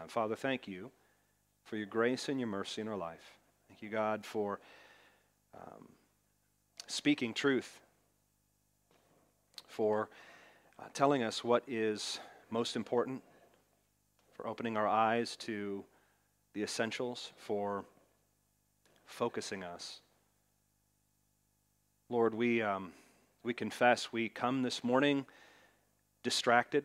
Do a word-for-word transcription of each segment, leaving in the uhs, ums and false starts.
time. Father, thank you for your grace and your mercy in our life. Thank you, God, for um, speaking truth, for uh, telling us what is most important, for opening our eyes to the essentials, for focusing us. Lord, we um, we confess we come this morning distracted,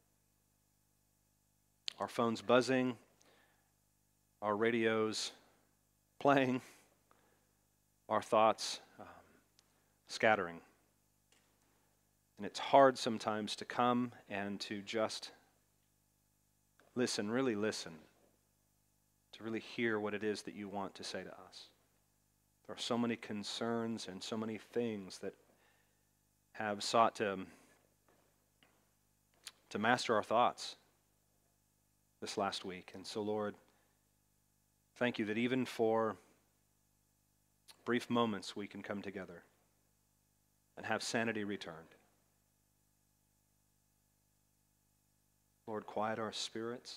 our phones buzzing, our radios playing, our thoughts um, scattering. And it's hard sometimes to come and to just listen, really listen, to really hear what it is that you want to say to us. There are so many concerns and so many things that have sought to, to master our thoughts this last week. And so, Lord, thank you that even for brief moments we can come together and have sanity returned. Lord, quiet our spirits.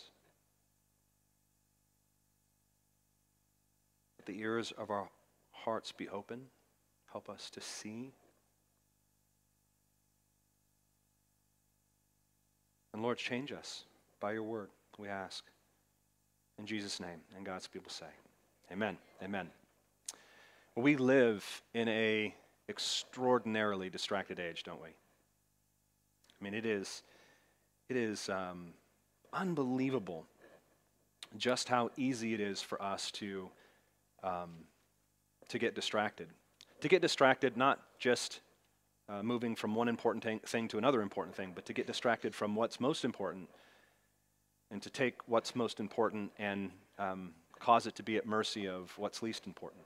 Let the ears of our hearts be open. Help us to see. And Lord, change us by your word, we ask. In Jesus' name, and God's people say, amen, amen. Well, we live in a extraordinarily distracted age, don't we? I mean, it is, it is um, unbelievable just how easy it is for us to, um, to get distracted. To get distracted, not just uh, moving from one important thing, thing to another important thing, but to get distracted from what's most important and to take what's most important and um, cause it to be at mercy of what's least important.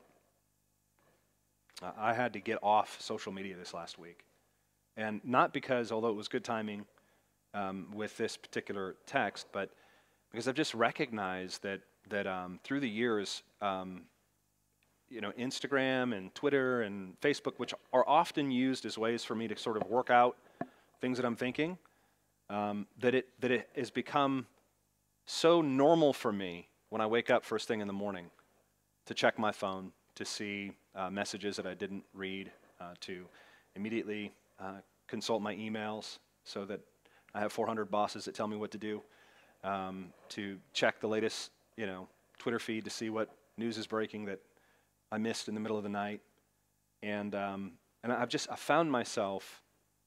Uh, I had to get off social media this last week. And not because, although it was good timing um, with this particular text, but because I've just recognized that that um, through the years, um, you know, Instagram and Twitter and Facebook, which are often used as ways for me to sort of work out things that I'm thinking, um, that it that it has become so normal for me when I wake up first thing in the morning to check my phone, to see uh, messages that I didn't read, uh, to immediately uh, consult my emails so that I have four hundred bosses that tell me what to do, um, to check the latest, you know, Twitter feed to see what news is breaking that I missed in the middle of the night. And um, and I've just I found myself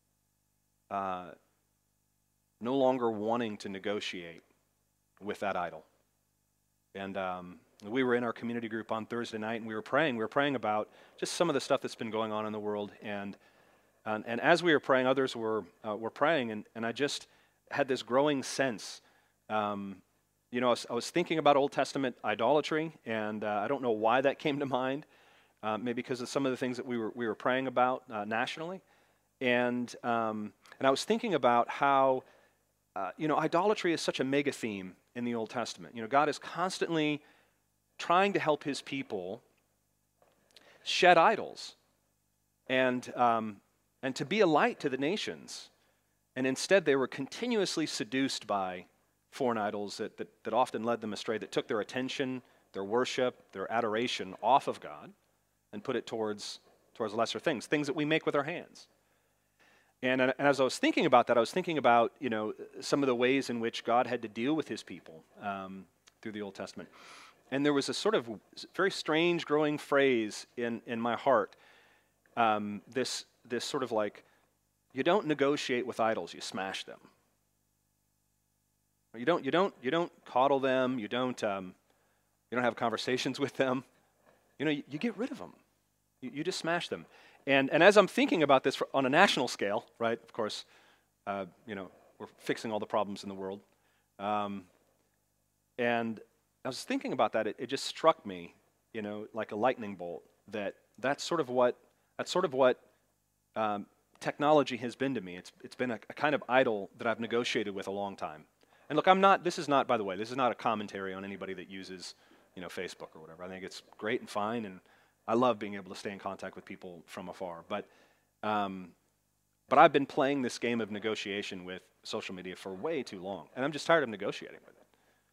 uh, no longer wanting to negotiate with that idol. And um, we were in our community group on Thursday night, and we were praying. We were praying about just some of the stuff that's been going on in the world. And and, and as we were praying, others were uh, were praying, and, and I just had this growing sense. Um, you know, I was, I was thinking about Old Testament idolatry, and uh, I don't know why that came to mind. Uh, maybe because of some of the things that we were we were praying about uh, nationally, and um, and I was thinking about how uh, you know idolatry is such a mega theme in the Old Testament. You know, God is constantly trying to help His people shed idols, and um, and to be a light to the nations, and instead they were continuously seduced by foreign idols that that, that often led them astray, that took their attention, their worship, their adoration off of God, and put it towards towards lesser things, things that we make with our hands. And, and as I was thinking about that, I was thinking about, you know, some of the ways in which God had to deal with His people um, through the Old Testament. And there was a sort of very strange growing phrase in, in my heart, um, this, this sort of like, you don't negotiate with idols, you smash them. You don't, you don't, you don't coddle them, you don't, um, you don't have conversations with them. You know, you, you get rid of them. You, you just smash them. And and as I'm thinking about this for, on a national scale, right, of course, uh, you know, we're fixing all the problems in the world. Um, and I was thinking about that, it, it just struck me, you know, like a lightning bolt, that that's sort of what, that's sort of what um, technology has been to me. It's It's been a, a kind of idol that I've negotiated with a long time. And look, I'm not, this is not, by the way, this is not a commentary on anybody that uses, you know, Facebook or whatever. I think it's great and fine, and I love being able to stay in contact with people from afar. But um, but I've been playing this game of negotiation with social media for way too long, and I'm just tired of negotiating with it.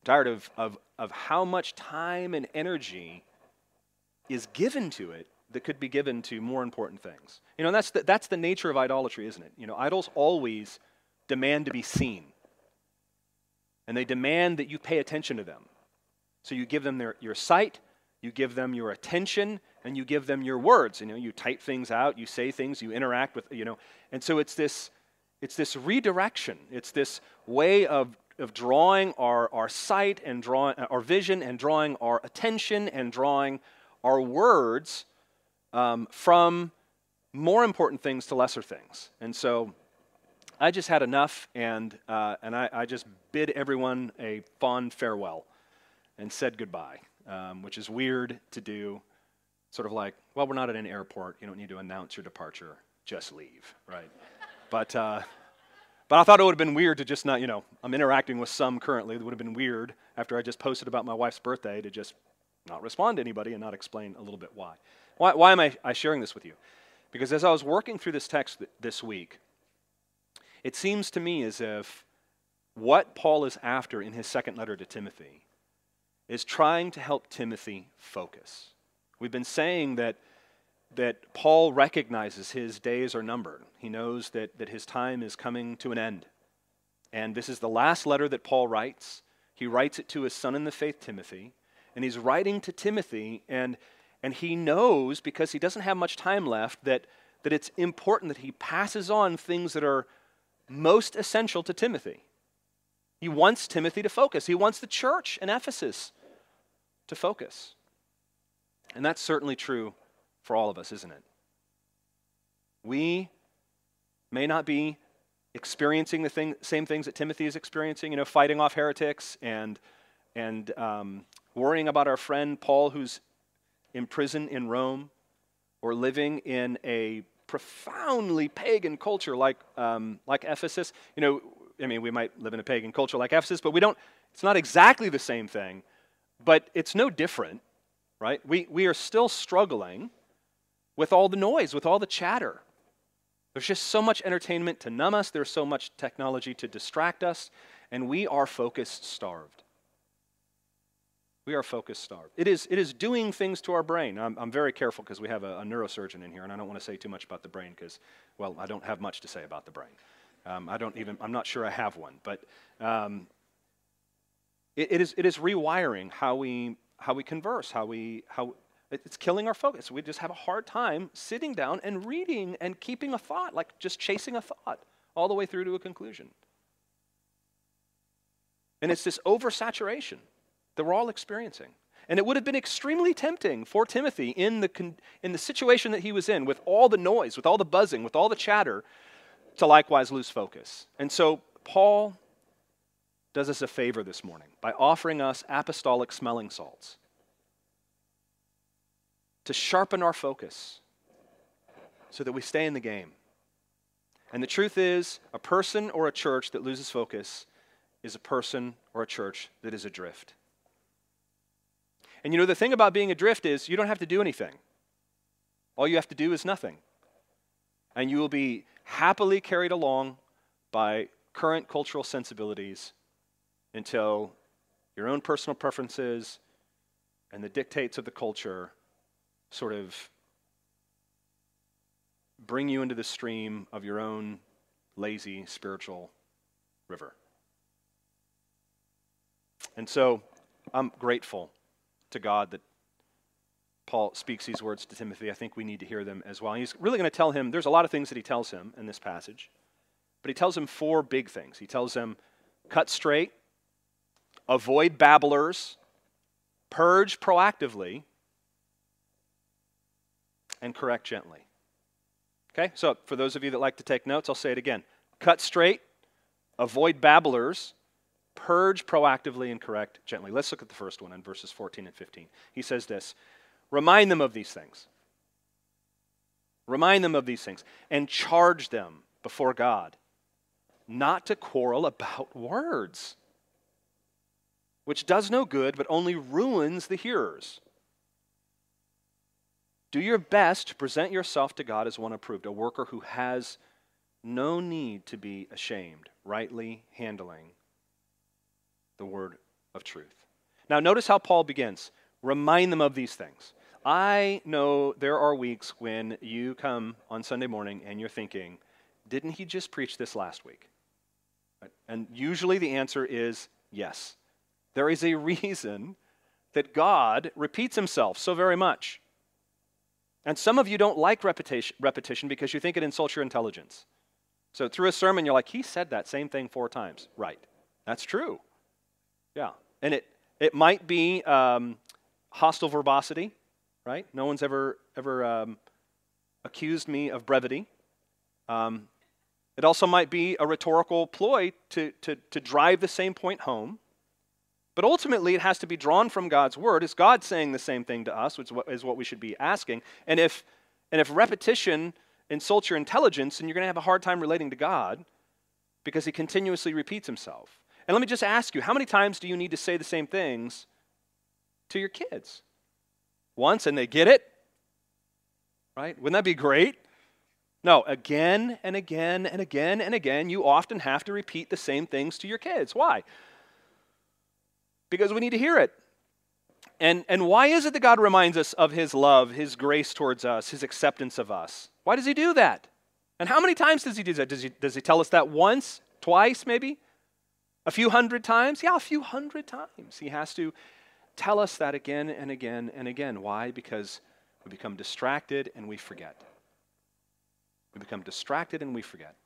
tired of, of, of how much time and energy is given to it that could be given to more important things. You know, and that's the, that's the nature of idolatry, isn't it? You know, idols always demand to be seen. And they demand that you pay attention to them. So you give them their, your sight, you give them your attention, and you give them your words. You know, you type things out, you say things, you interact with, you know. And so it's this, it's this redirection. It's this way of, of drawing our, our sight and drawing our vision and drawing our attention and drawing our words um, from more important things to lesser things. And so I just had enough, and uh, and I, I just bid everyone a fond farewell and said goodbye, um, which is weird to do. Sort of like, well, we're not at an airport. You don't need to announce your departure. Just leave, right? but uh, but I thought it would have been weird to just not, you know, I'm interacting with some currently. It would have been weird after I just posted about my wife's birthday to just not respond to anybody and not explain a little bit why. Why, why am I, I sharing this with you? Because as I was working through this text th- this week, it seems to me as if what Paul is after in his second letter to Timothy is trying to help Timothy focus. We've been saying that, that Paul recognizes his days are numbered. He knows that, that his time is coming to an end. And this is the last letter that Paul writes. He writes it to his son in the faith, Timothy. And he's writing to Timothy, and, and he knows, because he doesn't have much time left, that, that it's important that he passes on things that are most essential to Timothy. He wants Timothy to focus. He wants the church in Ephesus to focus. And that's certainly true for all of us, isn't it? We may not be experiencing the thing, same things that Timothy is experiencing, you know, fighting off heretics and, and um, worrying about our friend Paul who's in prison in Rome, or living in a profoundly pagan culture like um, like Ephesus. You know, I mean, we might live in a pagan culture like Ephesus, but we don't, it's not exactly the same thing, but it's no different, right? We, we are still struggling with all the noise, with all the chatter. There's just so much entertainment to numb us. There's so much technology to distract us, and we are focus starved. We are focus starved. It is, it is doing things to our brain. I'm, I'm very careful because we have a, a neurosurgeon in here, and I don't want to say too much about the brain because, well, I don't have much to say about the brain. Um, I don't even, I'm not sure I have one, but um, it, it is it is rewiring how we how we converse, how we how it's killing our focus. We just have a hard time sitting down and reading and keeping a thought, like just chasing a thought all the way through to a conclusion. And it's this oversaturation that we're all experiencing. And it would have been extremely tempting for Timothy in the con- in the situation that he was in, with all the noise, with all the buzzing, with all the chatter, to likewise lose focus. And so Paul does us a favor this morning by offering us apostolic smelling salts to sharpen our focus so that we stay in the game. And the truth is, a person or a church that loses focus is a person or a church that is adrift. And you know, the thing about being adrift is you don't have to do anything. All you have to do is nothing. And you will be happily carried along by current cultural sensibilities until your own personal preferences and the dictates of the culture sort of bring you into the stream of your own lazy spiritual river. And so I'm grateful to God that Paul speaks these words to Timothy. I think we need to hear them as well. He's really going to tell him, there's a lot of things that he tells him in this passage, but he tells him four big things. He tells him, cut straight, avoid babblers, purge proactively, and correct gently. Okay, so for those of you that like to take notes, I'll say it again. Cut straight, avoid babblers, purge proactively, and correct gently. Let's look at the first one in verses fourteen and fifteen. He says this, remind them of these things. Remind them of these things and charge them before God not to quarrel about words, which does no good but only ruins the hearers. Do your best to present yourself to God as one approved, a worker who has no need to be ashamed, rightly handling the word of truth. Now, notice how Paul begins. Remind them of these things. I know there are weeks when you come on Sunday morning and you're thinking, didn't he just preach this last week? Right? And usually the answer is yes. There is a reason that God repeats himself so very much. And some of you don't like repetition, repetition because you think it insults your intelligence. So through a sermon, you're like, he said that same thing four times. Right. That's true. Yeah. And it, it might be um, hostile verbosity, right? No one's ever, ever um, accused me of brevity. Um, it also might be a rhetorical ploy to, to, to drive the same point home. But ultimately, it has to be drawn from God's word. Is God saying the same thing to us, which is what we should be asking? And if, and if repetition insults your intelligence, then you're going to have a hard time relating to God because he continuously repeats himself. And let me just ask you, how many times do you need to say the same things to your kids? Once and they get it? Right? Wouldn't that be great? No, again and again and again and again, you often have to repeat the same things to your kids. Why? Because we need to hear it. And, and why is it that God reminds us of his love, his grace towards us, his acceptance of us? Why does he do that? And how many times does he do that? Does he, does he tell us that once, twice maybe? A few hundred times? Yeah, a few hundred times. He has to tell us that again and again and again. Why? Because we become distracted and we forget. We become distracted and we forget.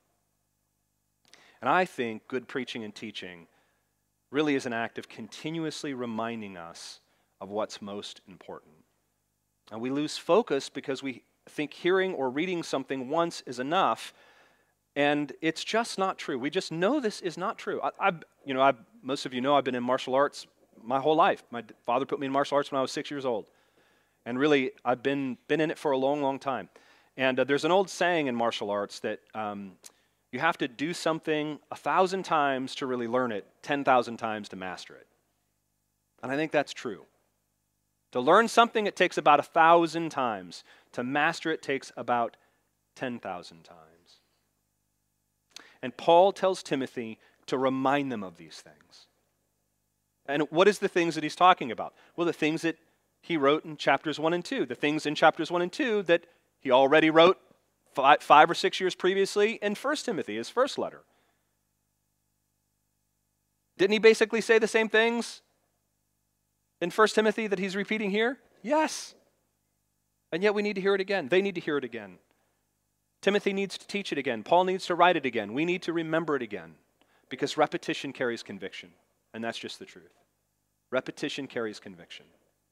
And I think good preaching and teaching really is an act of continuously reminding us of what's most important. And we lose focus because we think hearing or reading something once is enough, and it's just not true. We just know this is not true. I, I you know, I, most of you know I've been in martial arts my whole life. My father put me in martial arts when I was six years old, and really I've been been in it for a long, long time. And uh, there's an old saying in martial arts that um, you have to do something a thousand times to really learn it, ten thousand times to master it. And I think that's true. To learn something, it takes about a thousand times. To master it takes about ten thousand times. And Paul tells Timothy to remind them of these things. And what is the things that he's talking about? Well, the things that he wrote in chapters one and two. The things in chapters one and two that he already wrote five, five or six years previously in First Timothy, his first letter. Didn't he basically say the same things in First Timothy that he's repeating here? Yes. And yet we need to hear it again. They need to hear it again. Timothy needs to teach it again. Paul needs to write it again. We need to remember it again because repetition carries conviction. And that's just the truth. Repetition carries conviction.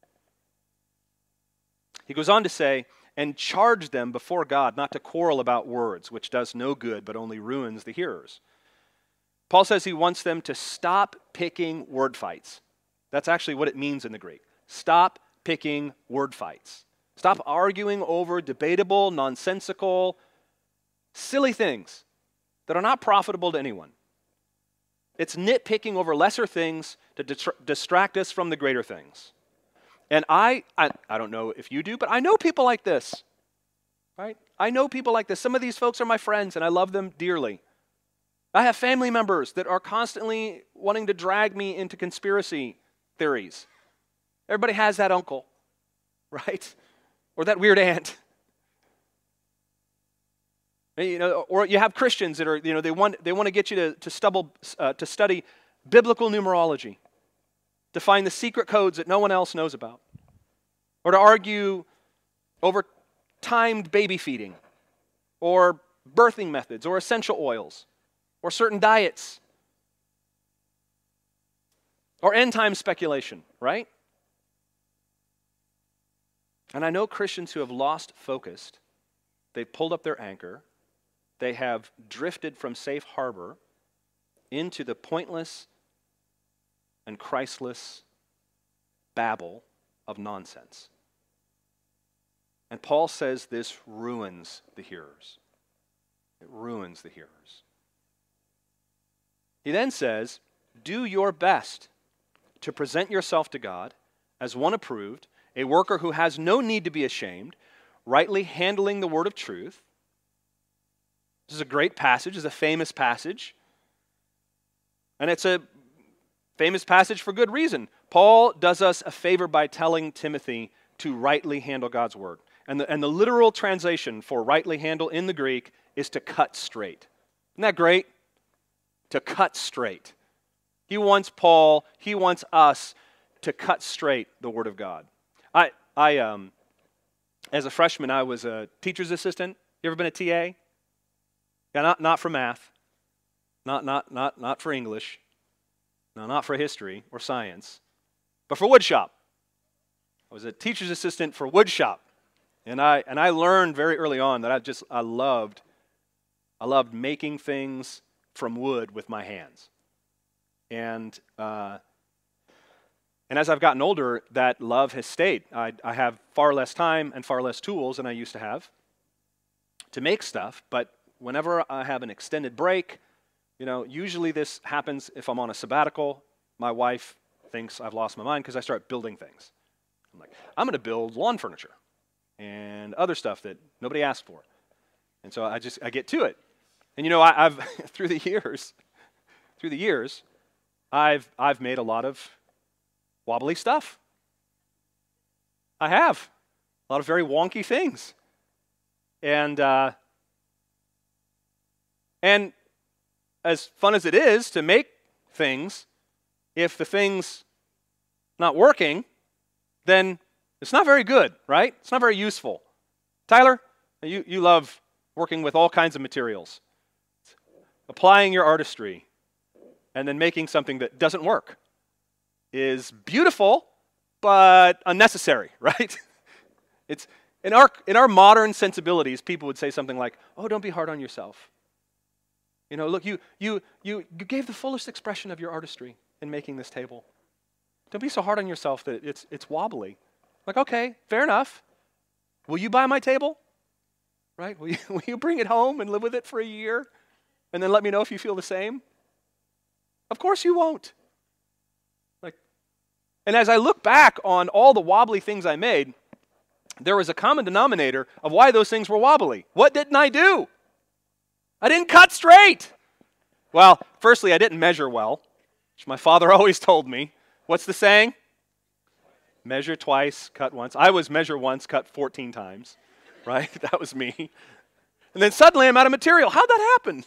He goes on to say, and charge them before God not to quarrel about words, which does no good but only ruins the hearers. Paul says he wants them to stop picking word fights. That's actually what it means in the Greek. Stop picking word fights. Stop arguing over debatable, nonsensical, silly things that are not profitable to anyone. It's nitpicking over lesser things to distract us from the greater things. And I, I, I don't know if you do, but I know people like this, right? I know people like this. Some of these folks are my friends, and I love them dearly. I have family members that are constantly wanting to drag me into conspiracy theories. Everybody has that uncle, right? Or that weird aunt. You know, or you have Christians that are, you know, they want they want to get you to to stubble uh, to study biblical numerology, to find the secret codes that no one else knows about, or to argue over timed baby feeding, or birthing methods, or essential oils, or certain diets, or end time speculation, right? And I know Christians who have lost focus. They've pulled up their anchor. They have drifted from safe harbor into the pointless and Christless babble of nonsense. And Paul says this ruins the hearers. It ruins the hearers. He then says, do your best to present yourself to God as one approved, a worker who has no need to be ashamed, rightly handling the word of truth. This is a great passage. It's a famous passage. And it's a, Famous passage for good reason. Paul does us a favor by telling Timothy to rightly handle God's word. And the, and the literal translation for rightly handle in the Greek is to cut straight. Isn't that great? To cut straight. He wants Paul, he wants us to cut straight the word of God. I, I, um, as a freshman, I was a teacher's assistant. You ever been a T A? Yeah, not, not for math, not, not, not, not for English, no, not for history or science, but for woodshop. I was a teacher's assistant for woodshop. And I and I learned very early on that I just I loved I loved making things from wood with my hands. And uh, and as I've gotten older, that love has stayed. I, I have far less time and far less tools than I used to have to make stuff. But whenever I have an extended break, you know, usually this happens if I'm on a sabbatical. My wife thinks I've lost my mind because I start building things. I'm like, I'm going to build lawn furniture and other stuff that nobody asked for. And so I just, I get to it. And you know, I, I've, through the years, through the years, I've, I've made a lot of wobbly stuff. I have. A lot of very wonky things. And, uh, and as fun as it is to make things, if the thing's not working, then it's not very good, right? It's not very useful. Tyler, you, you love working with all kinds of materials. Applying your artistry and then making something that doesn't work is beautiful, but unnecessary, right? It's in our in our modern sensibilities, people would say something like, "Oh, don't be hard on yourself. You know, look, you you you you gave the fullest expression of your artistry in making this table. Don't be so hard on yourself that it's it's wobbly." Like, okay, fair enough. Will you buy my table? Right? Will you, will you bring it home and live with it for a year and then let me know if you feel the same? Of course you won't. Like, and as I look back on all the wobbly things I made, there was a common denominator of why those things were wobbly. What didn't I do? I didn't cut straight. Well, firstly, I didn't measure well, which my father always told me. What's the saying? Measure twice, cut once. I was measure once, cut fourteen times, right? That was me. And then suddenly I'm out of material. How'd that happen?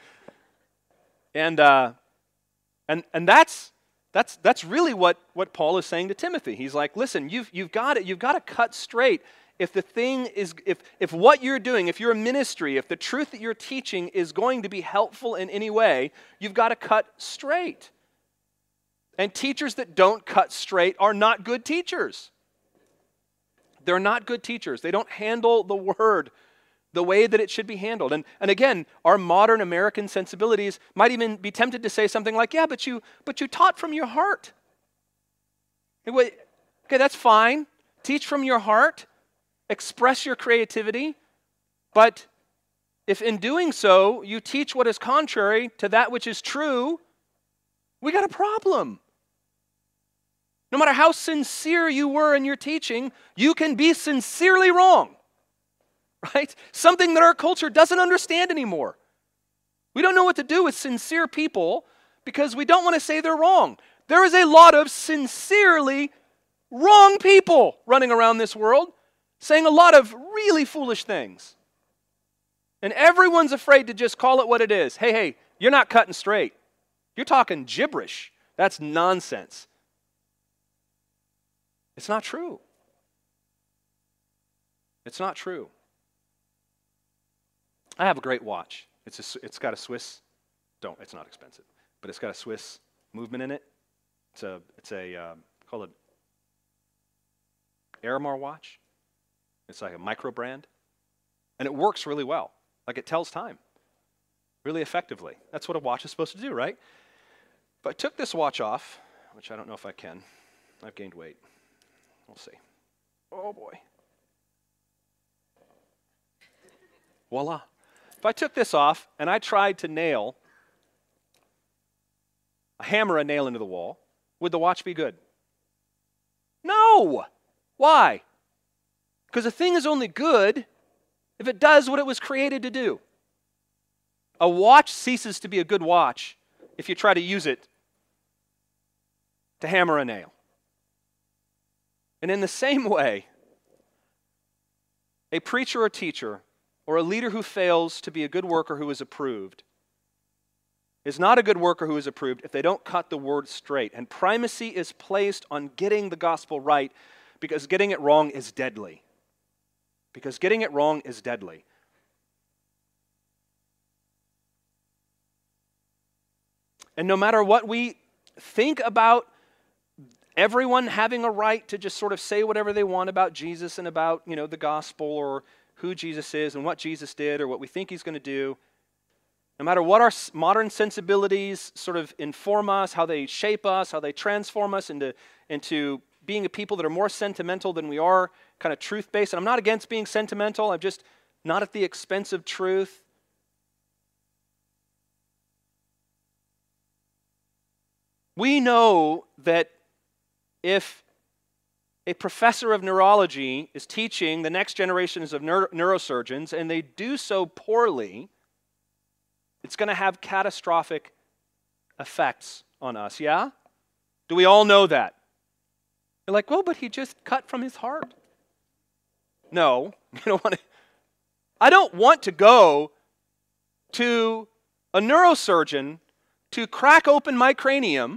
and uh, and and that's that's that's really what, what Paul is saying to Timothy. He's like, listen, you've you've got it. You've got to cut straight. If the thing is, if if what you're doing, if you're a ministry, if the truth that you're teaching is going to be helpful in any way, you've got to cut straight. And teachers that don't cut straight are not good teachers. They're not good teachers. They don't handle the word the way that it should be handled. And, and again, our modern American sensibilities might even be tempted to say something like, yeah, but you but you taught from your heart. Okay, that's fine. Teach from your heart. Express your creativity. But if in doing so you teach what is contrary to that which is true, we got a problem. No matter how sincere you were in your teaching, you can be sincerely wrong, right? Something that our culture doesn't understand anymore. We don't know what to do with sincere people because we don't want to say they're wrong. There is a lot of sincerely wrong people running around this world saying a lot of really foolish things. And everyone's afraid to just call it what it is. Hey, hey, you're not cutting straight. You're talking gibberish. That's nonsense. It's not true. It's not true. I have a great watch. It's a, it's got a Swiss, don't, it's not expensive, but it's got a Swiss movement in it. It's a, it's a, uh, call it Aramar watch. It's like a micro brand. And it works really well. Like it tells time really effectively. That's what a watch is supposed to do, right? If I took this watch off, which I don't know if I can, I've gained weight. We'll see. Oh boy. Voila. If I took this off and I tried to nail, hammer a nail into the wall, would the watch be good? No! Why? Because a thing is only good if it does what it was created to do. A watch ceases to be a good watch if you try to use it to hammer a nail. And in the same way, a preacher or teacher or a leader who fails to be a good worker who is approved is not a good worker who is approved if they don't cut the word straight. And primacy is placed on getting the gospel right because getting it wrong is deadly. Because getting it wrong is deadly. And no matter what we think about everyone having a right to just sort of say whatever they want about Jesus and about, you know, the gospel or who Jesus is and what Jesus did or what we think he's going to do, no matter what our modern sensibilities sort of inform us, how they shape us, how they transform us into, into being a people that are more sentimental than we are kind of truth-based. And I'm not against being sentimental. I'm just not at the expense of truth. We know that if a professor of neurology is teaching the next generations of neuro- neurosurgeons and they do so poorly, it's going to have catastrophic effects on us, yeah? Do we all know that? You're like, well, but he just cut from his heart. No, you don't want to. I don't want to go to a neurosurgeon to crack open my cranium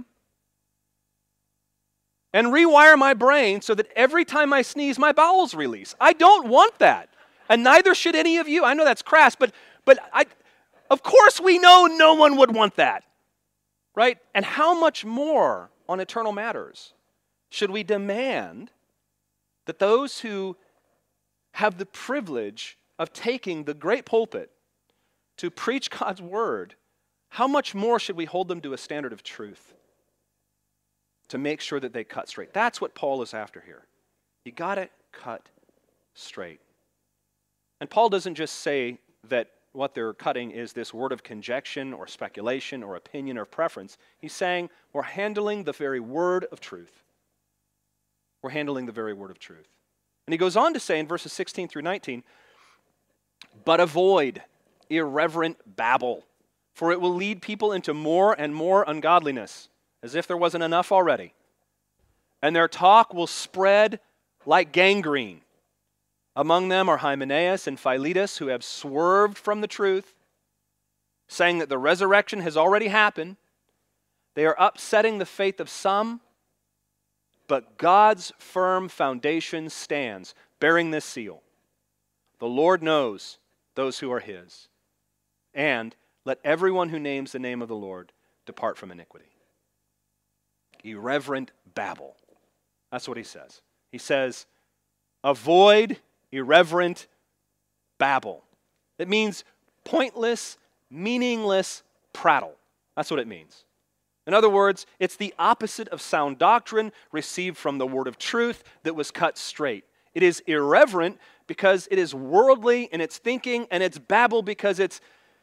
and rewire my brain so that every time I sneeze, my bowels release. I don't want that. And neither should any of you. I know that's crass, but but I, of course we know no one would want that, right? And how much more on eternal matters should we demand that those who have the privilege of taking the great pulpit to preach God's word, how much more should we hold them to a standard of truth to make sure that they cut straight? That's what Paul is after here. You got to cut straight. And Paul doesn't just say that what they're cutting is this word of conjecture or speculation or opinion or preference. He's saying we're handling the very word of truth. We're handling the very word of truth. And he goes on to say in verses sixteen through nineteen, but avoid irreverent babble, for it will lead people into more and more ungodliness, as if there wasn't enough already. And their talk will spread like gangrene. Among them are Hymenaeus and Philetus, who have swerved from the truth, saying that the resurrection has already happened. They are upsetting the faith of some, but God's firm foundation stands, bearing this seal. The Lord knows those who are his. And let everyone who names the name of the Lord depart from iniquity. Irreverent babble. That's what he says. He says, avoid irreverent babble. It means pointless, meaningless prattle. That's what it means. In other words, it's the opposite of sound doctrine received from the word of truth that was cut straight. It is irreverent because it is worldly in its thinking, and it's babble because it's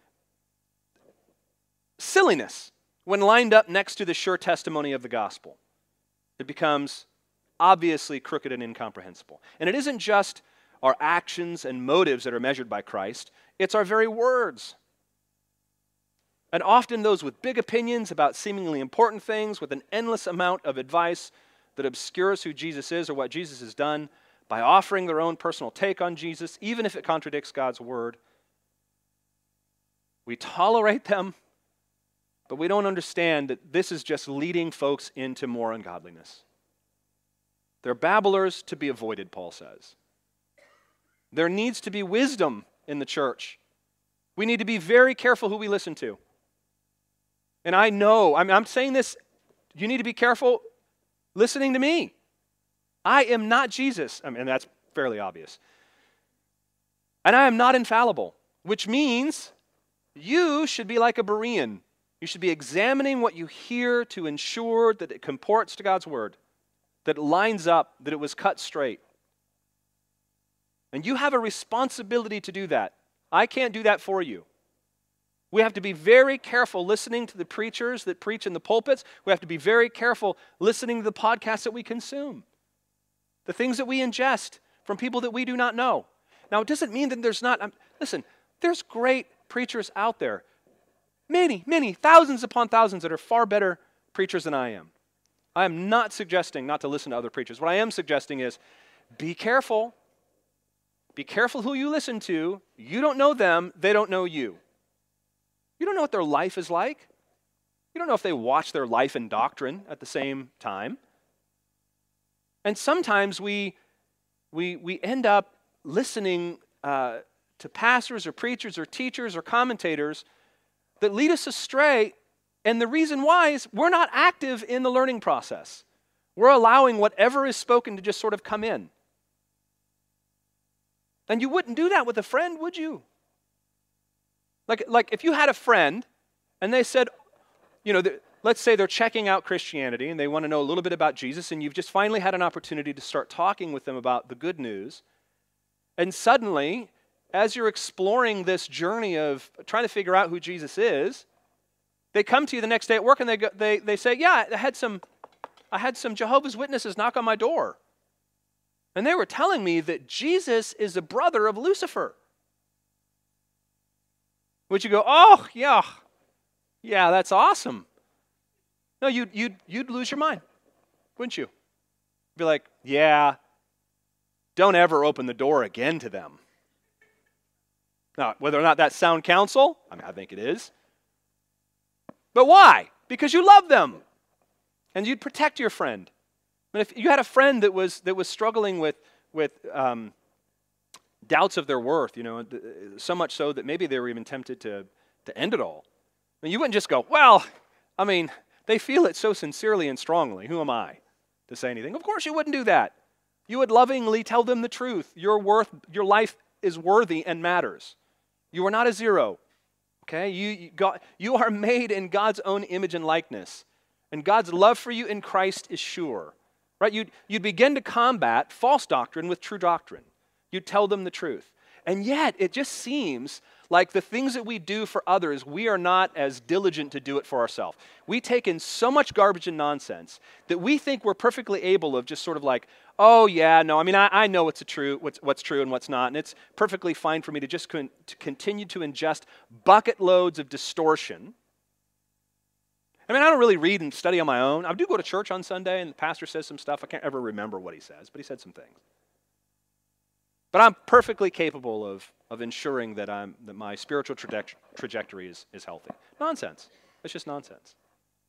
silliness when lined up next to the sure testimony of the gospel. It becomes obviously crooked and incomprehensible. And it isn't just our actions and motives that are measured by Christ, it's our very words. And often those with big opinions about seemingly important things, with an endless amount of advice that obscures who Jesus is or what Jesus has done by offering their own personal take on Jesus, even if it contradicts God's word. We tolerate them, but we don't understand that this is just leading folks into more ungodliness. They're babblers to be avoided, Paul says. There needs to be wisdom in the church. We need to be very careful who we listen to. And I know, I'm, I'm saying this, you need to be careful listening to me. I am not Jesus. I mean, that's fairly obvious. And I am not infallible, which means you should be like a Berean. You should be examining what you hear to ensure that it comports to God's word, that it lines up, that it was cut straight. And you have a responsibility to do that. I can't do that for you. We have to be very careful listening to the preachers that preach in the pulpits. We have to be very careful listening to the podcasts that we consume, the things that we ingest from people that we do not know. Now, it doesn't mean that there's not, um, listen, there's great preachers out there. Many, many, thousands upon thousands that are far better preachers than I am. I am not suggesting not to listen to other preachers. What I am suggesting is be careful. Be careful who you listen to. You don't know them. They don't know you. You don't know what their life is like. You don't know if they watch their life and doctrine at the same time. And sometimes we, we, we end up listening uh, to pastors or preachers or teachers or commentators that lead us astray. And the reason why is we're not active in the learning process. We're allowing whatever is spoken to just sort of come in. And you wouldn't do that with a friend, would you? Like, like if you had a friend and they said, you know, let's say they're checking out Christianity and they want to know a little bit about Jesus, and you've just finally had an opportunity to start talking with them about the good news. And suddenly, as you're exploring this journey of trying to figure out who Jesus is, they come to you the next day at work and they go, they they say, yeah, I had some I had some Jehovah's Witnesses knock on my door. And they were telling me that Jesus is the brother of Lucifer. Would you go, oh, yeah, yeah, that's awesome? No, you'd, you'd, you'd lose your mind, wouldn't you? Be like, yeah, don't ever open the door again to them. Now, whether or not that's sound counsel, I mean, I think it is. But why? Because you love them. And you'd protect your friend. And if you had a friend that was that was struggling with with um, doubts of their worth, you know, so much so that maybe they were even tempted to to end it all, and you wouldn't just go, well, I mean, they feel it so sincerely and strongly. Who am I to say anything? Of course, you wouldn't do that. You would lovingly tell them the truth. Your worth, your life is worthy and matters. You are not a zero. Okay, you you, got, you are made in God's own image and likeness, and God's love for you in Christ is sure. Right? You'd, you'd begin to combat false doctrine with true doctrine. You'd tell them the truth. And yet, it just seems like the things that we do for others, we are not as diligent to do it for ourselves. We take in so much garbage and nonsense that we think we're perfectly able of just sort of like, oh yeah, no, I mean, I, I know what's, a true, what's, what's true and what's not, and it's perfectly fine for me to just con- to continue to ingest bucket loads of distortion. I mean, I don't really read and study on my own. I do go to church on Sunday, and the pastor says some stuff. I can't ever remember what he says, but he said some things. But I'm perfectly capable of, of ensuring that I'm that my spiritual traje- trajectory is, is healthy. Nonsense. It's just nonsense.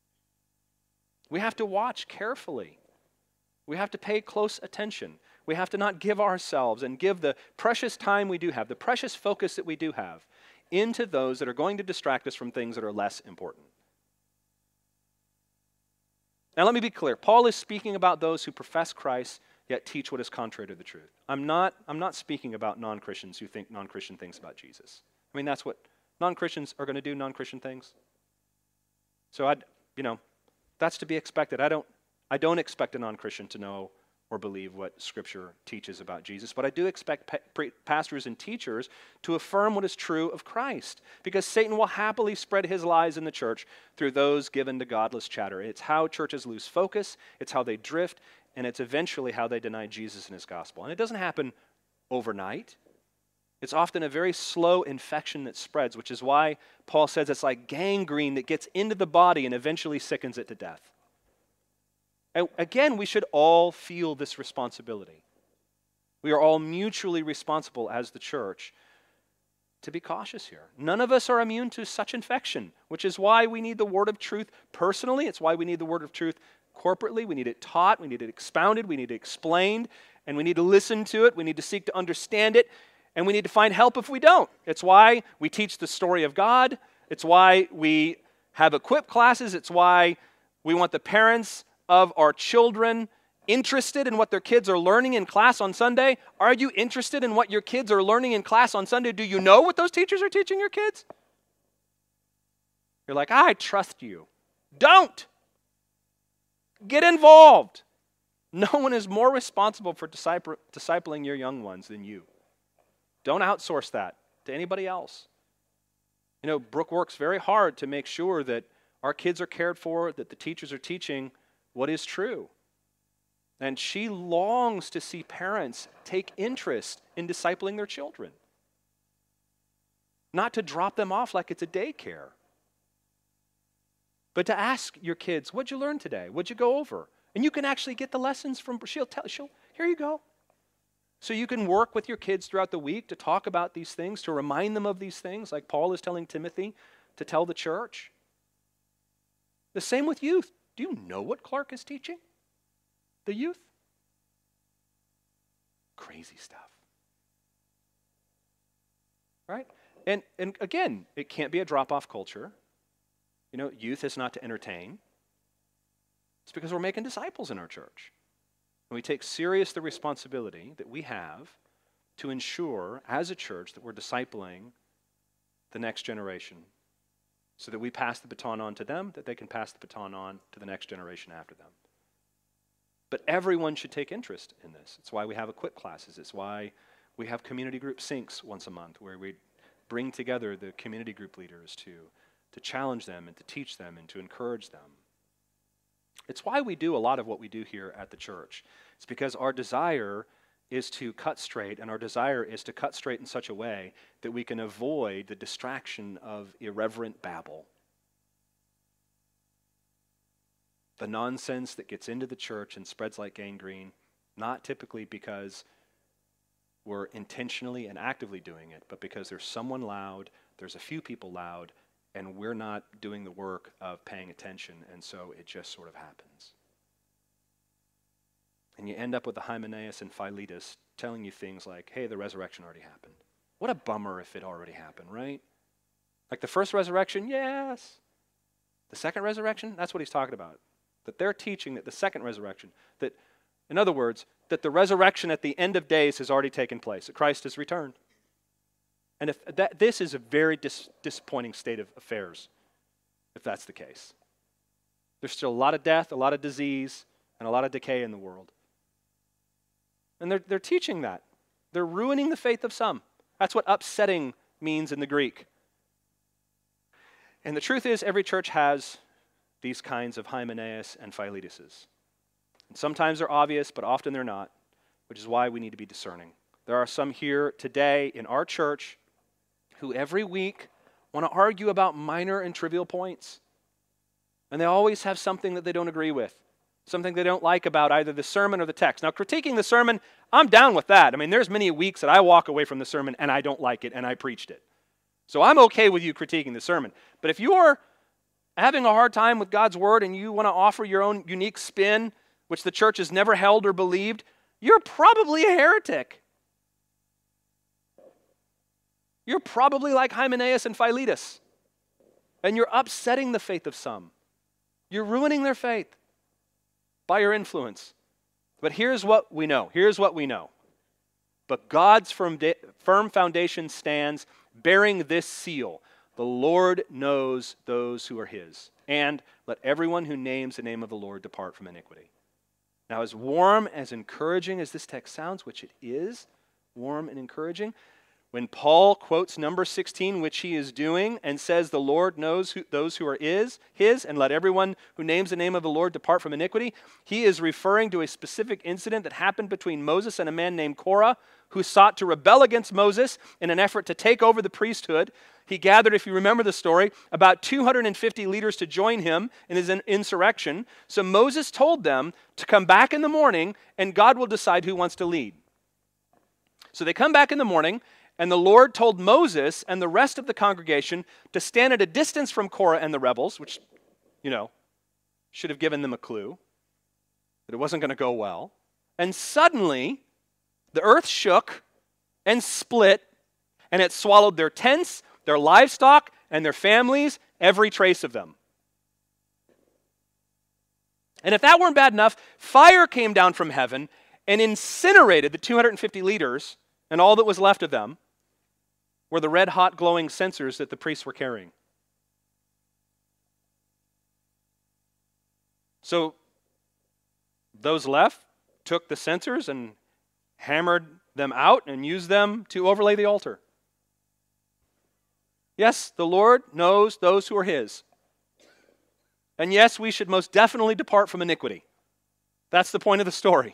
We have to watch carefully. We have to pay close attention. We have to not give ourselves and give the precious time we do have, the precious focus that we do have, into those that are going to distract us from things that are less important. Now let me be clear. Paul is speaking about those who profess Christ yet teach what is contrary to the truth. I'm not, I'm not speaking about non-Christians who think non-Christian things about Jesus. I mean, that's what non-Christians are going to do, non-Christian things. So I, you know, that's to be expected. I don't, I don't expect a non-Christian to know or believe what Scripture teaches about Jesus, but I do expect pa- pre- pastors and teachers to affirm what is true of Christ, because Satan will happily spread his lies in the church through those given to godless chatter. It's how churches lose focus, it's how they drift, and it's eventually how they deny Jesus and his gospel. And it doesn't happen overnight. It's often a very slow infection that spreads, which is why Paul says it's like gangrene that gets into the body and eventually sickens it to death. And again, we should all feel this responsibility. We are all mutually responsible as the church to be cautious here. None of us are immune to such infection, which is why we need the word of truth personally. It's why we need the word of truth corporately. We need it taught, we need it expounded, we need it explained, and we need to listen to it. We need to seek to understand it, and we need to find help if we don't. It's why we teach the story of God. It's why we have equip classes. It's why we want the parents of our children interested in what their kids are learning in class on Sunday. Are you interested in what your kids are learning in class on Sunday? Do you know what those teachers are teaching your kids? You're like, I trust you. Don't. Get involved. No one is more responsible for disciple, discipling your young ones than you. Don't outsource that to anybody else. You know, Brooke works very hard to make sure that our kids are cared for, that the teachers are teaching what is true. And she longs to see parents take interest in discipling their children. Not to drop them off like it's a daycare, but to ask your kids, what'd you learn today? What'd you go over? And you can actually get the lessons from, she'll tell, she'll, here you go. So you can work with your kids throughout the week to talk about these things, to remind them of these things, like Paul is telling Timothy to tell the church. The same with youth. Do you know what Clark is teaching? The youth? Crazy stuff. Right? And, and again, it can't be a drop-off culture. You know, youth is not to entertain. It's because we're making disciples in our church. And we take serious the responsibility that we have to ensure, as a church, that we're discipling the next generation so that we pass the baton on to them, that they can pass the baton on to the next generation after them. But everyone should take interest in this. It's why we have equip classes. It's why we have community group syncs once a month, where we bring together the community group leaders to, to challenge them and to teach them and to encourage them. It's why we do a lot of what we do here at the church. It's because our desire is to cut straight, and our desire is to cut straight in such a way that we can avoid the distraction of irreverent babble. The nonsense that gets into the church and spreads like gangrene, not typically because we're intentionally and actively doing it, but because there's someone loud, there's a few people loud, and we're not doing the work of paying attention, and so it just sort of happens. And you end up with the Hymenaeus and Philetus telling you things like, hey, the resurrection already happened. What a bummer if it already happened, right? Like the first resurrection, yes. The second resurrection, that's what he's talking about. That they're teaching that the second resurrection, that, in other words, that the resurrection at the end of days has already taken place, that Christ has returned. And if that, this is a very dis, disappointing state of affairs, if that's the case. There's still a lot of death, a lot of disease, and a lot of decay in the world. And they're, they're teaching that. They're ruining the faith of some. That's what upsetting means in the Greek. And the truth is, every church has these kinds of Hymenaeus and Philetuses. And sometimes they're obvious, but often they're not, which is why we need to be discerning. There are some here today in our church who every week want to argue about minor and trivial points. And they always have something that they don't agree with, something they don't like about either the sermon or the text. Now, critiquing the sermon, I'm down with that. I mean, there's many weeks that I walk away from the sermon and I don't like it and I preached it. So I'm okay with you critiquing the sermon. But if you're having a hard time with God's word and you want to offer your own unique spin, which the church has never held or believed, you're probably a heretic. You're probably like Hymenaeus and Philetus. And you're upsetting the faith of some. You're ruining their faith by your influence. But here's what we know. Here's what we know. But God's firm, de- firm foundation stands, bearing this seal. The Lord knows those who are his. And let everyone who names the name of the Lord depart from iniquity. Now, as warm, as encouraging as this text sounds, which it is, warm and encouraging, when Paul quotes number sixteen, which he is doing, and says the Lord knows who, those who are his, his, and let everyone who names the name of the Lord depart from iniquity, he is referring to a specific incident that happened between Moses and a man named Korah, who sought to rebel against Moses in an effort to take over the priesthood. He gathered, if you remember the story, about two hundred fifty leaders to join him in his insurrection. So Moses told them to come back in the morning, and God will decide who wants to lead. So they come back in the morning, and the Lord told Moses and the rest of the congregation to stand at a distance from Korah and the rebels, which, you know, should have given them a clue that it wasn't going to go well. And suddenly, the earth shook and split, and it swallowed their tents, their livestock, and their families, every trace of them. And if that weren't bad enough, fire came down from heaven and incinerated the two hundred fifty leaders, and all that was left of them were the red-hot glowing censers that the priests were carrying. So those left took the censers and hammered them out and used them to overlay the altar. Yes, the Lord knows those who are his. And yes, we should most definitely depart from iniquity. That's the point of the story.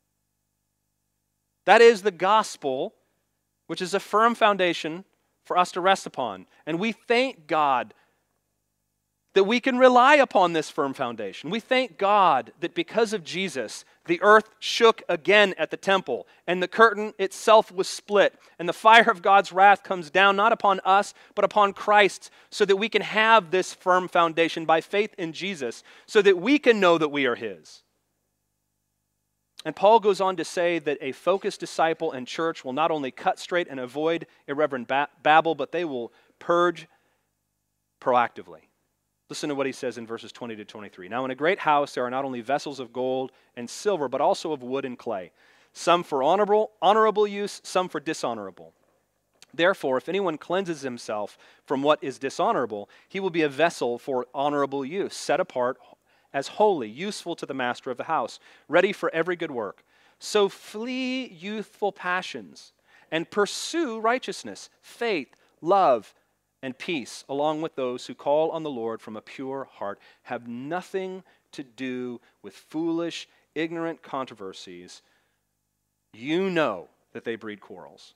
That is the gospel, which is a firm foundation for us to rest upon. And we thank God that we can rely upon this firm foundation. We thank God that because of Jesus, the earth shook again at the temple, and the curtain itself was split, and the fire of God's wrath comes down not upon us, but upon Christ, so that we can have this firm foundation by faith in Jesus, so that we can know that we are His. And Paul goes on to say that a focused disciple and church will not only cut straight and avoid irreverent ba- babble, but they will purge proactively. Listen to what he says in verses twenty to twenty-three. Now in a great house there are not only vessels of gold and silver, but also of wood and clay, some for honorable, honorable use, some for dishonorable. Therefore, if anyone cleanses himself from what is dishonorable, he will be a vessel for honorable use, set apart as holy, useful to the master of the house, ready for every good work. So flee youthful passions and pursue righteousness, faith, love, and peace, along with those who call on the Lord from a pure heart. Have nothing to do with foolish, ignorant controversies. You know that they breed quarrels.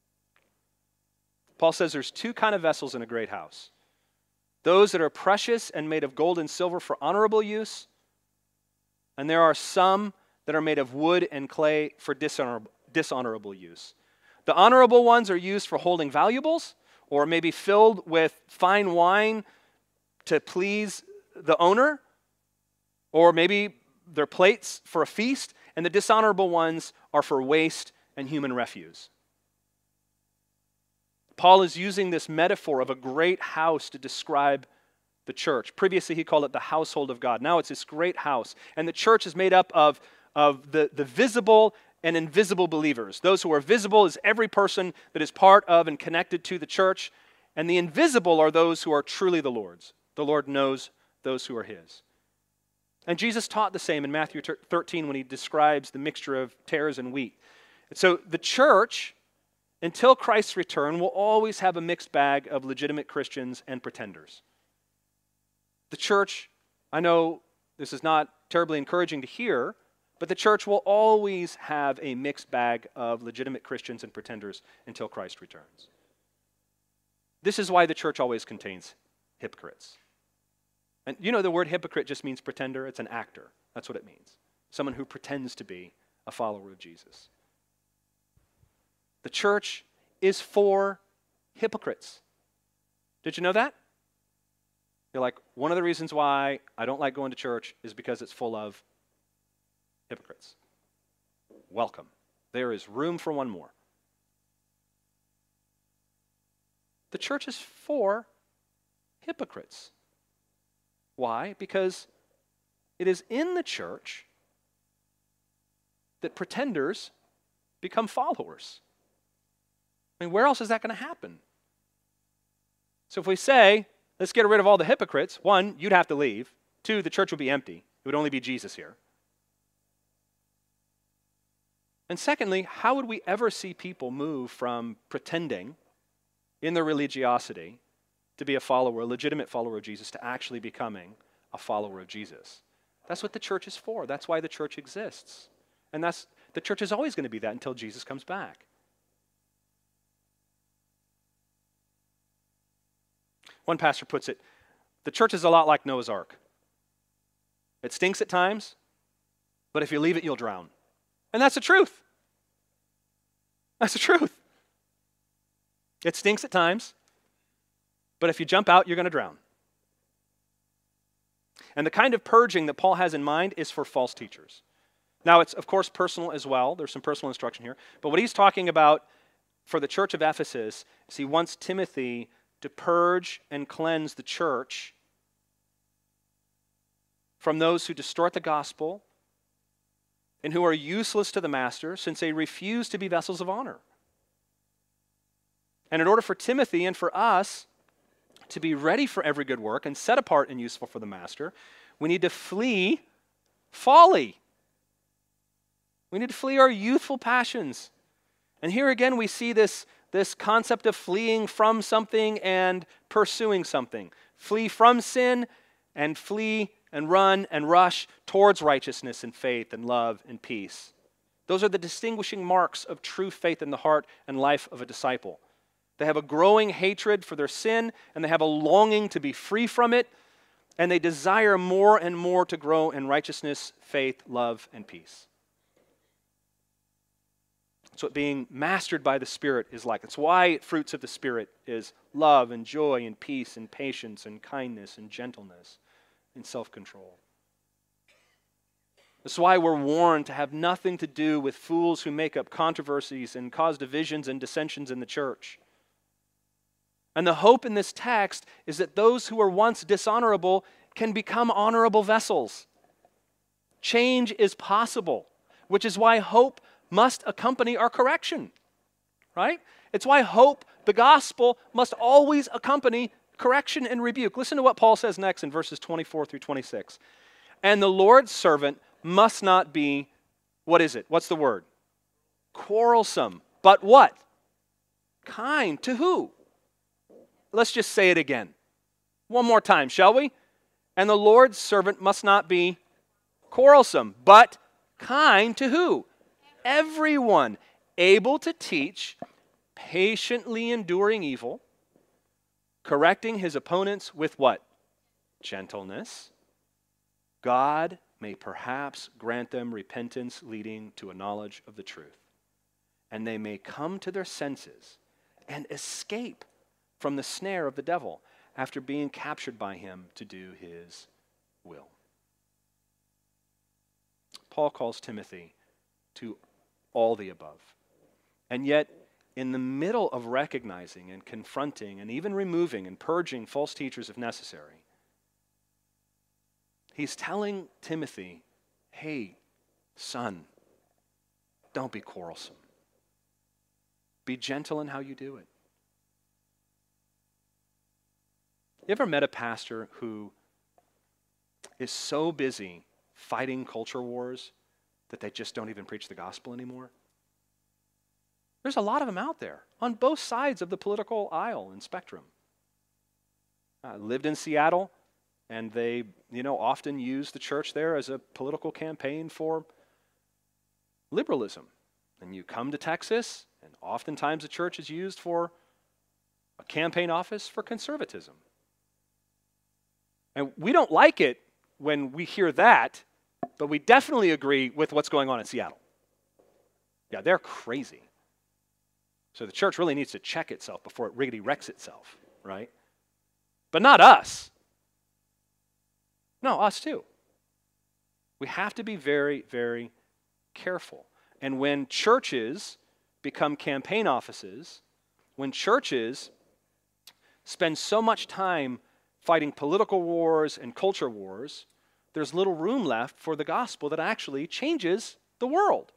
Paul says there's two kind of vessels in a great house. Those that are precious and made of gold and silver for honorable use, and there are some that are made of wood and clay for dishonorable, dishonorable use. The honorable ones are used for holding valuables, or maybe filled with fine wine to please the owner, or maybe they're plates for a feast, and the dishonorable ones are for waste and human refuse. Paul is using this metaphor of a great house to describe the church. Previously, he called it the household of God. Now it's this great house. And the church is made up of, of the, the visible and invisible believers. Those who are visible is every person that is part of and connected to the church. And the invisible are those who are truly the Lord's. The Lord knows those who are His. And Jesus taught the same in Matthew thirteen when He describes the mixture of tares and wheat. So the church, until Christ's return, will always have a mixed bag of legitimate Christians and pretenders. The church, I know this is not terribly encouraging to hear, but the church will always have a mixed bag of legitimate Christians and pretenders until Christ returns. This is why the church always contains hypocrites. And you know the word hypocrite just means pretender. It's an actor. That's what it means. Someone who pretends to be a follower of Jesus. The church is for hypocrites. Did you know that? You're like, one of the reasons why I don't like going to church is because it's full of hypocrites. Welcome. There is room for one more. The church is for hypocrites. Why? Because it is in the church that pretenders become followers. I mean, where else is that going to happen? So if we say, let's get rid of all the hypocrites, one, you'd have to leave. Two, the church would be empty. It would only be Jesus here. And secondly, how would we ever see people move from pretending in their religiosity to be a follower, a legitimate follower of Jesus, to actually becoming a follower of Jesus? That's what the church is for. That's why the church exists. And that's the church is always going to be that until Jesus comes back. One pastor puts it, the church is a lot like Noah's Ark. It stinks at times, but if you leave it, you'll drown. And that's the truth. That's the truth. It stinks at times, but if you jump out, you're going to drown. And the kind of purging that Paul has in mind is for false teachers. Now, it's, of course, personal as well. There's some personal instruction here. But what he's talking about for the church of Ephesus is he wants Timothy to purge and cleanse the church from those who distort the gospel and who are useless to the master, since they refuse to be vessels of honor. And in order for Timothy and for us to be ready for every good work and set apart and useful for the master, we need to flee folly. We need to flee our youthful passions. And here again we see this, this concept of fleeing from something and pursuing something. Flee from sin and flee and run and rush towards righteousness and faith and love and peace. Those are the distinguishing marks of true faith in the heart and life of a disciple. They have a growing hatred for their sin, and they have a longing to be free from it. and they desire more and more to grow in righteousness, faith, love, and peace. That's what being mastered by the Spirit is like. It's why fruits of the Spirit is love and joy and peace and patience and kindness and gentleness and self-control. That's why we're warned to have nothing to do with fools who make up controversies and cause divisions and dissensions in the church. And the hope in this text is that those who were once dishonorable can become honorable vessels. Change is possible, which is why hope must accompany our correction, right? It's why hope, the gospel, must always accompany correction and rebuke. Listen to what Paul says next in verses twenty-four through twenty-six. And the Lord's servant must not be, what is it? What's the word? Quarrelsome. But what? Kind. To who? Let's just say it again. One more time, shall we? And the Lord's servant must not be quarrelsome, but kind to who? Everyone, able to teach, patiently enduring evil, correcting his opponents with what? Gentleness. God may perhaps grant them repentance leading to a knowledge of the truth, and they may come to their senses and escape from the snare of the devil after being captured by him to do his will. Paul calls Timothy to all the above. And yet, in the middle of recognizing and confronting and even removing and purging false teachers if necessary, he's telling Timothy, hey, son, don't be quarrelsome. Be gentle in how you do it. You ever met a pastor who is so busy fighting culture wars that they just don't even preach the gospel anymore? There's a lot of them out there on both sides of the political aisle and spectrum. I lived in Seattle, and they, you know, often use the church there as a political campaign for liberalism. And you come to Texas, and oftentimes the church is used for a campaign office for conservatism. And we don't like it when we hear that, but we definitely agree with what's going on in Seattle. Yeah, they're crazy. So the church really needs to check itself before it riggedy wrecks itself, right? But not us. No, us too. We have to be very, very careful. And when churches become campaign offices, when churches spend so much time fighting political wars and culture wars, there's little room left for the gospel that actually changes the world.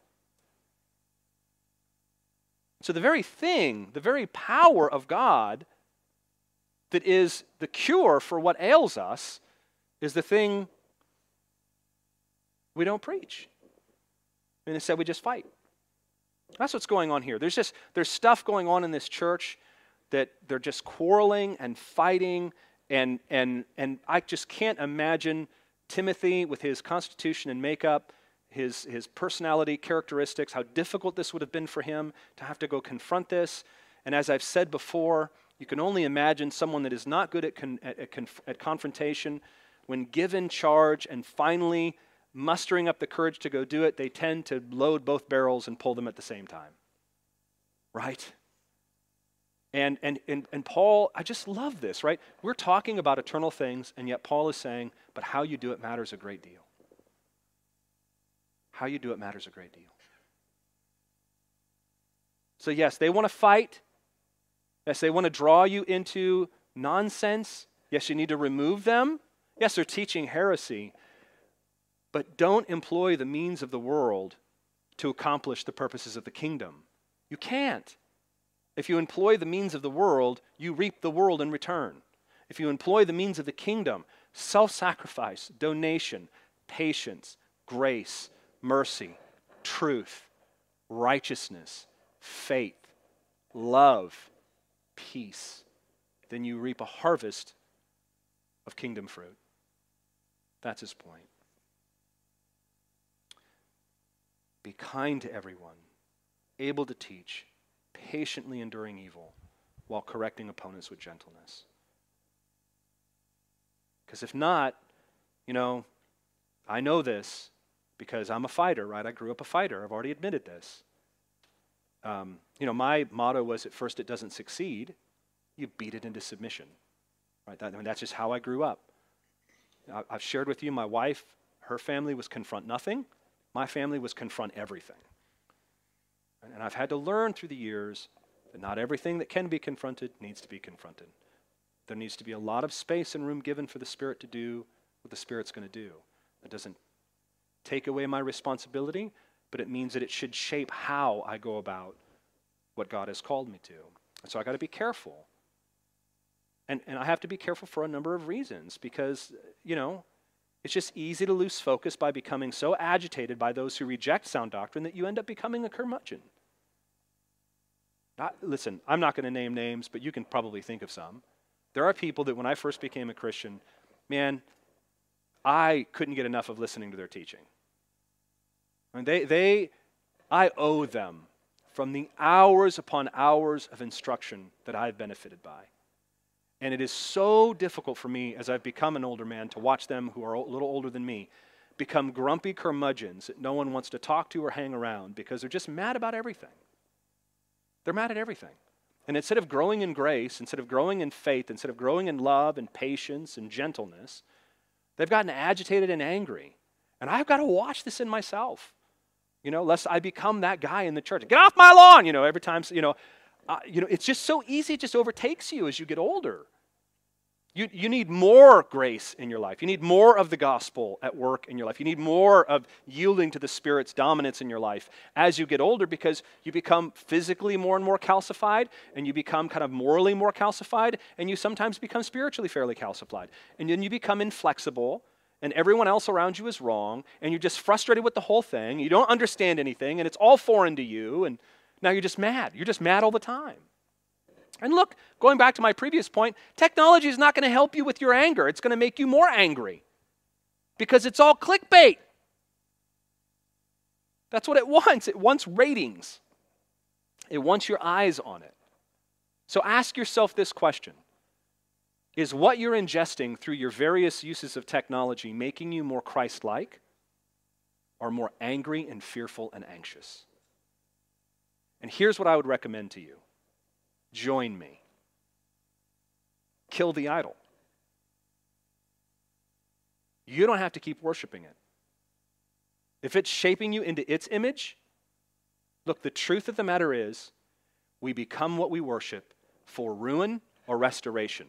So the very thing, the very power of God that is the cure for what ails us is the thing we don't preach. And instead we just fight. That's what's going on here. There's just, there's stuff going on in this church that they're just quarreling and fighting, and and and I just can't imagine Timothy with his constitution and makeup, his his personality characteristics, how difficult this would have been for him to have to go confront this. And as I've said before, you can only imagine someone that is not good at con, at, at, conf, at confrontation, when given charge and finally mustering up the courage to go do it, they tend to load both barrels and pull them at the same time. Right? And, and, and, and Paul, I just love this, right? We're talking about eternal things, and yet Paul is saying, but how you do it matters a great deal. How you do it matters a great deal. So yes, they want to fight. Yes, they want to draw you into nonsense. Yes, you need to remove them. Yes, they're teaching heresy. But don't employ the means of the world to accomplish the purposes of the kingdom. You can't. If you employ the means of the world, you reap the world in return. If you employ the means of the kingdom, self-sacrifice, donation, patience, grace, mercy, truth, righteousness, faith, love, peace, then you reap a harvest of kingdom fruit. That's his point. Be kind to everyone, able to teach, patiently enduring evil, while correcting opponents with gentleness. Because if not, you know, I know this because I'm a fighter, right? I grew up a fighter. I've already admitted this. Um, you know, my motto was, at first it doesn't succeed, you beat it into submission. Right? That, I mean, that's just how I grew up. I, I've shared with you, my wife, her family was confront nothing. My family was confront everything. And, and I've had to learn through the years that not everything that can be confronted needs to be confronted. There needs to be a lot of space and room given for the Spirit to do what the Spirit's going to do. That doesn't take away my responsibility, but it means that it should shape how I go about what God has called me to. And so I got to be careful. And, and I have to be careful for a number of reasons because, you know, it's just easy to lose focus by becoming so agitated by those who reject sound doctrine that you end up becoming a curmudgeon. Not, listen, I'm not going to name names, but you can probably think of some. There are people that when I first became a Christian, man, I couldn't get enough of listening to their teaching. I mean, they, they, I owe them from the hours upon hours of instruction that I've benefited by. And it is so difficult for me as I've become an older man to watch them who are a little older than me become grumpy curmudgeons that no one wants to talk to or hang around because they're just mad about everything. They're mad at everything. And instead of growing in grace, instead of growing in faith, instead of growing in love and patience and gentleness, they've gotten agitated and angry. And I've got to watch this in myself, you know, lest I become that guy in the church. Get off my lawn, you know, every time, you know. Uh, you know, it's just so easy, it just overtakes you as you get older. You, you need more grace in your life. You need more of the gospel at work in your life. You need more of yielding to the Spirit's dominance in your life as you get older because you become physically more and more calcified and you become kind of morally more calcified and you sometimes become spiritually fairly calcified. And then you become inflexible and everyone else around you is wrong and you're just frustrated with the whole thing. You don't understand anything and it's all foreign to you and now you're just mad. You're just mad all the time. And look, going back to my previous point, technology is not going to help you with your anger. It's going to make you more angry because it's all clickbait. That's what it wants. It wants ratings. It wants your eyes on it. So ask yourself this question. Is what you're ingesting through your various uses of technology making you more Christ-like or more angry and fearful and anxious? And here's what I would recommend to you. Join me. Kill the idol. You don't have to keep worshiping it. If it's shaping you into its image, look, the truth of the matter is, we become what we worship for ruin or restoration.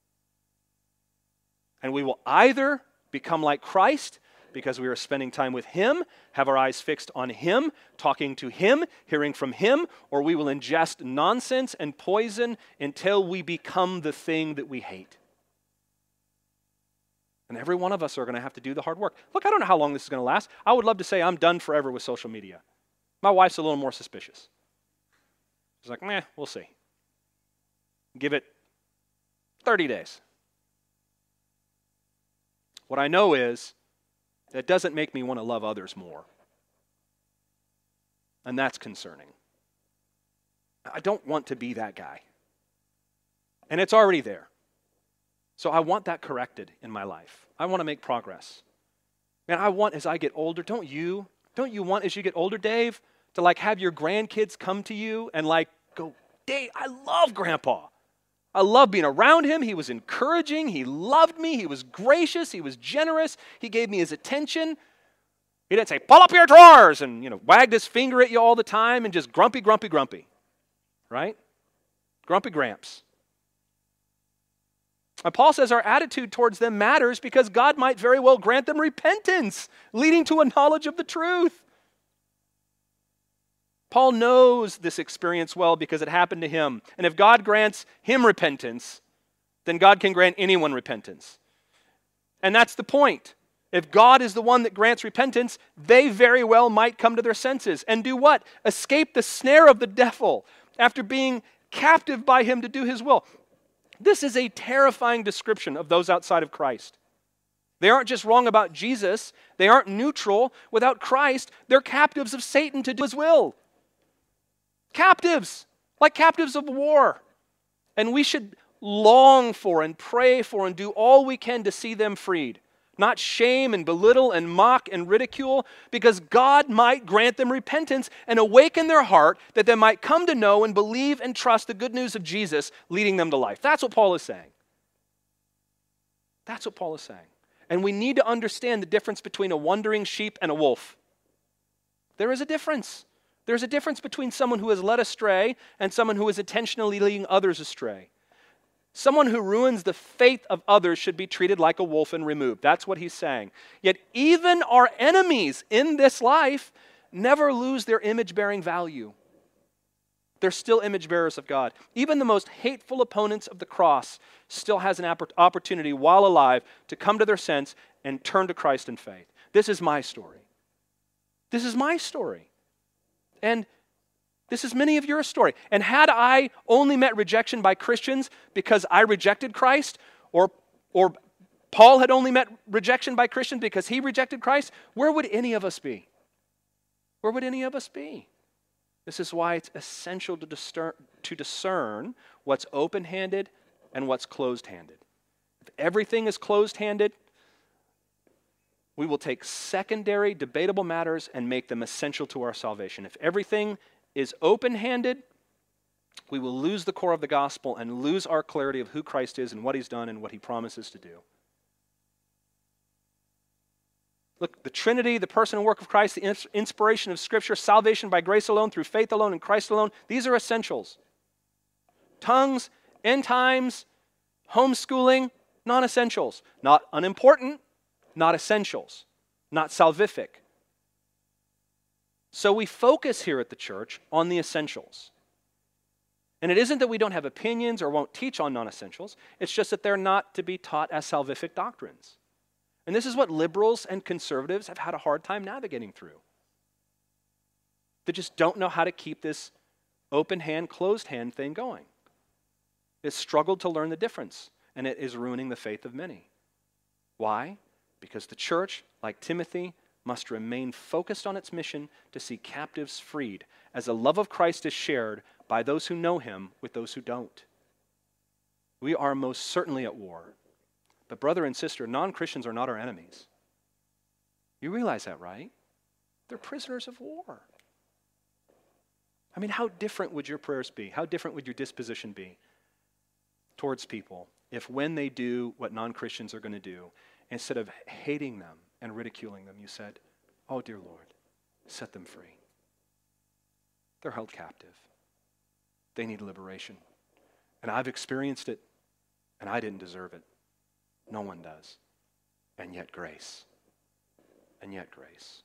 And we will either become like Christ because we are spending time with Him, have our eyes fixed on Him, talking to Him, hearing from Him, or we will ingest nonsense and poison until we become the thing that we hate. And every one of us are going to have to do the hard work. Look, I don't know how long this is going to last. I would love to say I'm done forever with social media. My wife's a little more suspicious. She's like, meh, we'll see. Give it thirty days. What I know is that doesn't make me want to love others more. And that's concerning. I don't want to be that guy. And it's already there. So I want that corrected in my life. I want to make progress. Man, I want as I get older, don't you? Don't you want as you get older, Dave, to like have your grandkids come to you and like go, Dave, I love Grandpa. I love being around him. He was encouraging. He loved me. He was gracious. He was generous. He gave me his attention. He didn't say, pull up your drawers and, you know, wagged his finger at you all the time and just grumpy, grumpy, grumpy. Right? Grumpy Gramps. And Paul says our attitude towards them matters because God might very well grant them repentance, leading to a knowledge of the truth. Paul knows this experience well because it happened to him. And if God grants him repentance, then God can grant anyone repentance. And that's the point. If God is the one that grants repentance, they very well might come to their senses and do what? Escape the snare of the devil after being captive by him to do his will. This is a terrifying description of those outside of Christ. They aren't just wrong about Jesus. They aren't neutral. Without Christ, they're captives of Satan to do his will. Captives, like captives of war. And we should long for and pray for and do all we can to see them freed. Not shame and belittle and mock and ridicule, because God might grant them repentance and awaken their heart that they might come to know and believe and trust the good news of Jesus, leading them to life. That's what Paul is saying. That's what Paul is saying. And we need to understand the difference between a wandering sheep and a wolf. There is a difference. There's a difference between someone who is led astray and someone who is intentionally leading others astray. Someone who ruins the faith of others should be treated like a wolf and removed. That's what he's saying. Yet even our enemies in this life never lose their image-bearing value. They're still image bearers of God. Even the most hateful opponents of the cross still has an opportunity while alive to come to their sense and turn to Christ in faith. This is my story. This is my story. And this is many of your story. And had I only met rejection by Christians because I rejected Christ, or, or Paul had only met rejection by Christians because he rejected Christ, where would any of us be? Where would any of us be? This is why it's essential to discern, to discern what's open-handed and what's closed-handed. If everything is closed-handed, we will take secondary, debatable matters and make them essential to our salvation. If everything is open-handed, we will lose the core of the gospel and lose our clarity of who Christ is and what he's done and what he promises to do. Look, the Trinity, the person and work of Christ, the inspiration of Scripture, salvation by grace alone, through faith alone, in Christ alone, these are essentials. Tongues, end times, homeschooling, non-essentials. Not unimportant, not essentials, not salvific. So we focus here at the church on the essentials. And it isn't that we don't have opinions or won't teach on non-essentials. It's just that they're not to be taught as salvific doctrines. And this is what liberals and conservatives have had a hard time navigating through. They just don't know how to keep this open hand, closed hand thing going. It's struggled to learn the difference, and it is ruining the faith of many. Why? Because the church, like Timothy, must remain focused on its mission to see captives freed, as the love of Christ is shared by those who know him with those who don't. We are most certainly at war. But brother and sister, non-Christians are not our enemies. You realize that, right? They're prisoners of war. I mean, how different would your prayers be? How different would your disposition be towards people if when they do what non-Christians are going to do, instead of hating them and ridiculing them, you said, "Oh, dear Lord, set them free. They're held captive. They need liberation. And I've experienced it, and I didn't deserve it. No one does. And yet grace. And yet grace."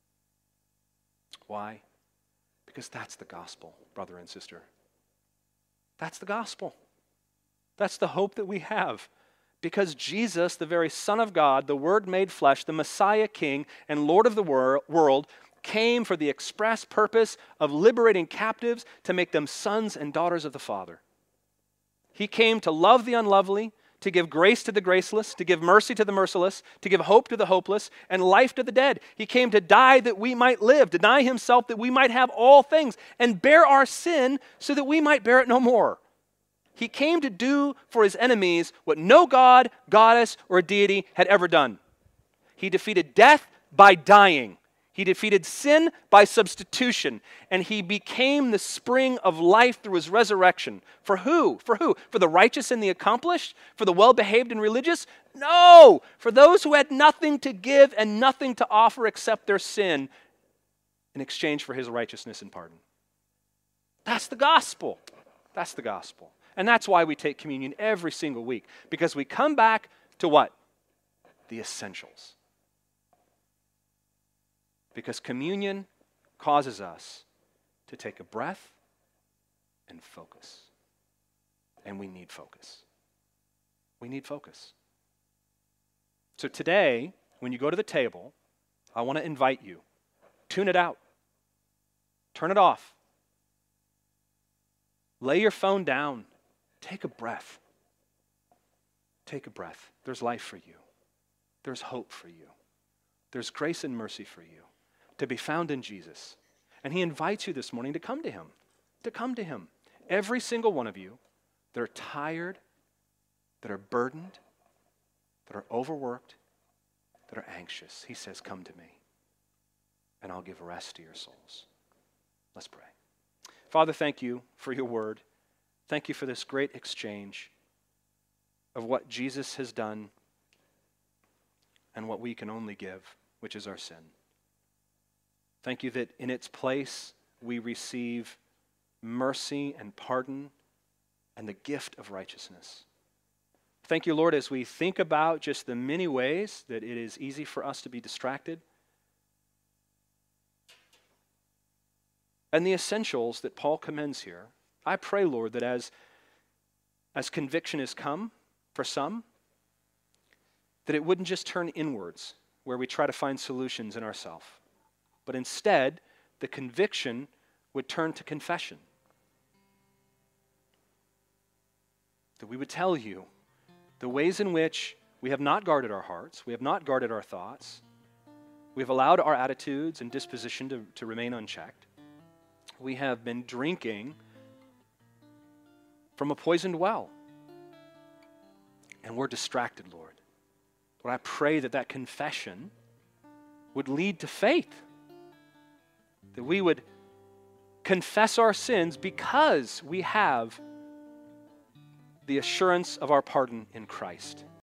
Why? Because that's the gospel, brother and sister. That's the gospel. That's the hope that we have. Because Jesus, the very Son of God, the Word made flesh, the Messiah King and Lord of the wor- world, came for the express purpose of liberating captives to make them sons and daughters of the Father. He came to love the unlovely, to give grace to the graceless, to give mercy to the merciless, to give hope to the hopeless, and life to the dead. He came to die that we might live, deny himself that we might have all things, and bear our sin so that we might bear it no more. He came to do for his enemies what no god, goddess, or deity had ever done. He defeated death by dying. He defeated sin by substitution. And he became the spring of life through his resurrection. For who? For who? For the righteous and the accomplished? For the well-behaved and religious? No! For those who had nothing to give and nothing to offer except their sin in exchange for his righteousness and pardon. That's the gospel. That's the gospel. And that's why we take communion every single week. Because we come back to what? The essentials. Because communion causes us to take a breath and focus. And we need focus. We need focus. So today, when you go to the table, I want to invite you. Tune it out. Turn it off. Lay your phone down. Take a breath. Take a breath. There's life for you. There's hope for you. There's grace and mercy for you to be found in Jesus. And he invites you this morning to come to him. To come to him. Every single one of you that are tired that are burdened, that are overworked, that are anxious. He says, come to me, and I'll give rest to your souls. Let's pray. Father, thank you for your word. Thank you for this great exchange of what Jesus has done and what we can only give, which is our sin. Thank you that in its place we receive mercy and pardon and the gift of righteousness. Thank you, Lord, as we think about just the many ways that it is easy for us to be distracted and the essentials that Paul commends here. I pray, Lord, that as, as conviction has come for some, that it wouldn't just turn inwards where we try to find solutions in ourselves, but instead the conviction would turn to confession. That we would tell you the ways in which we have not guarded our hearts, we have not guarded our thoughts, we have allowed our attitudes and disposition to, to remain unchecked. We have been drinking from a poisoned well. And we're distracted, Lord. Lord, I pray that that confession would lead to faith. That we would confess our sins because we have the assurance of our pardon in Christ.